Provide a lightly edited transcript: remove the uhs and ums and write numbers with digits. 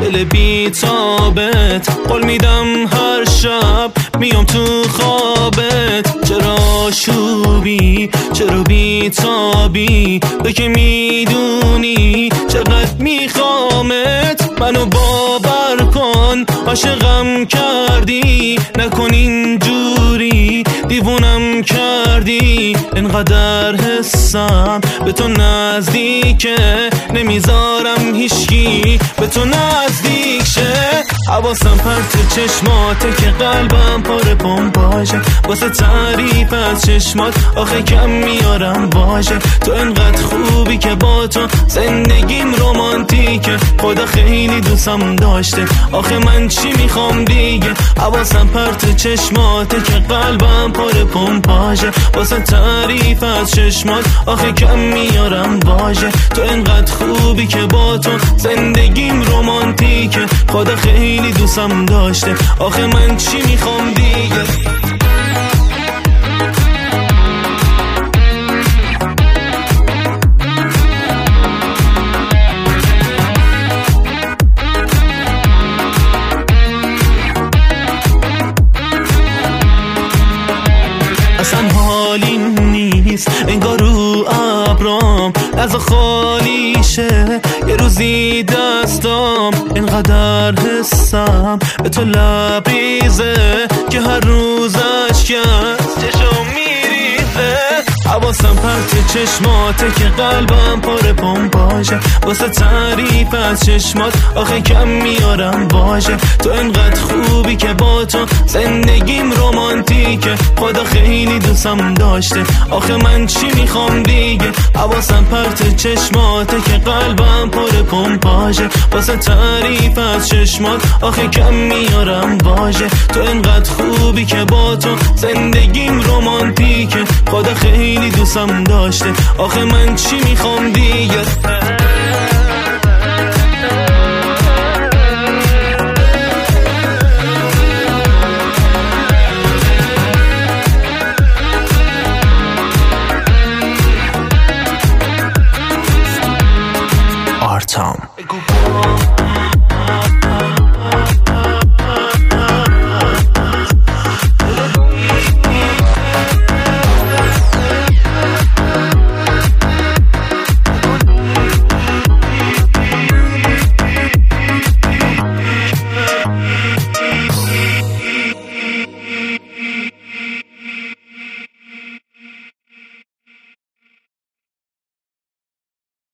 دل بی تابت، قول میدم هر شب میام تو خوابت. چرا شوبی، چرا بی تابی، تو که میدونی چقدر میخوامت. منو باور کن عاشقم کردی، نکن اینجوری دیوونم کردی. انقدر حسم به تو نزدیکه، نمیذارم هیچکی به تو نزدیک شه. حواسم پرت چشماته که قلبم پر پمپاشه، واسه تعریف از چشمات آخه کم میارم باشه. تو انقدر خوبی که با تو زندگیم رومانتیکه، خدا خیلی دوستم داشته آخه من چی میخوام دیگه. حواسم پرت چشماته که قلبم پر پمپاشه، واسه تعریف از چشمات آخه کم میارم باشه. تو انقدر خوبی که با تو زندگیم رومانتیکه، خدا خیلی دوستم داشته آخه من چی میخوام دیگه. اصلا حالی نیست انگار رو ابرام از خالی شه. یه روزی دستام اینقدر حسم به تو لبریزه که هر روز اشکت چشم میریزه. حواسم پرت چشماته که قلبم پر پمپاشه، واسه تعریف از چشمات آخه کم میارم باشه. تو انقدر خوبی که با تو زندگیم رومانتیکه، خدا خیلی دوستم داشته آخه من چی میخوام دیگه. حواسم پرت چشماته که قلبم پر پمپاشه، واسه تعریف از چشمات آخه کم میارم باشه. تو انقدر خوبی که با تو زندگیم رومانتیکه، خدا خیلی دوستم داشته آخه من چی میخوام دیگه. آرتام